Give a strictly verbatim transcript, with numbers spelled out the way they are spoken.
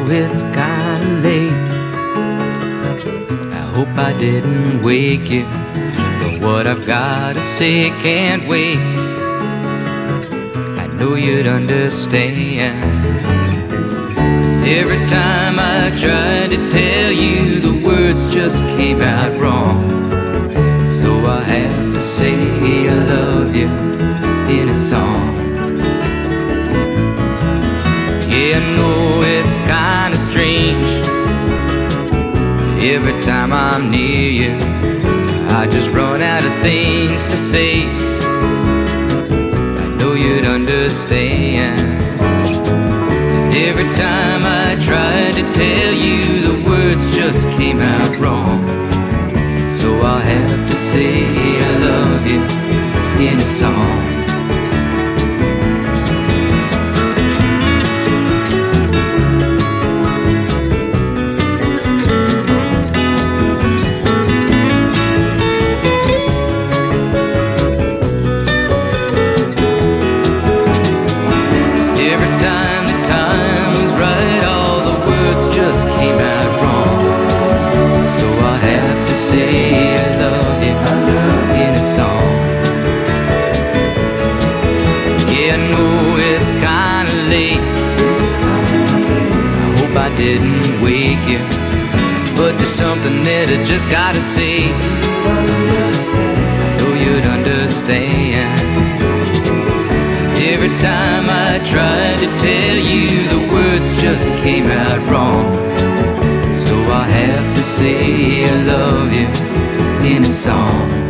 it's kinda late. I hope I didn't wake you, but what I've gotta say can't wait. I know you'd understand. Every time I tried to tell you, the words just came out wrong. So I have to say I love you in a song. Yeah, I know it's kinda strange. Every time I'm near you, I just run out of things to say. I know you'd understand. Every time I tried to tell you, the words just came out wrong. So I'll have to say I love you in a song. I didn't wake you, but there's something that I just gotta say. I know you'd understand. Every time I tried to tell you, the words just came out wrong. So I have to say I love you in a song.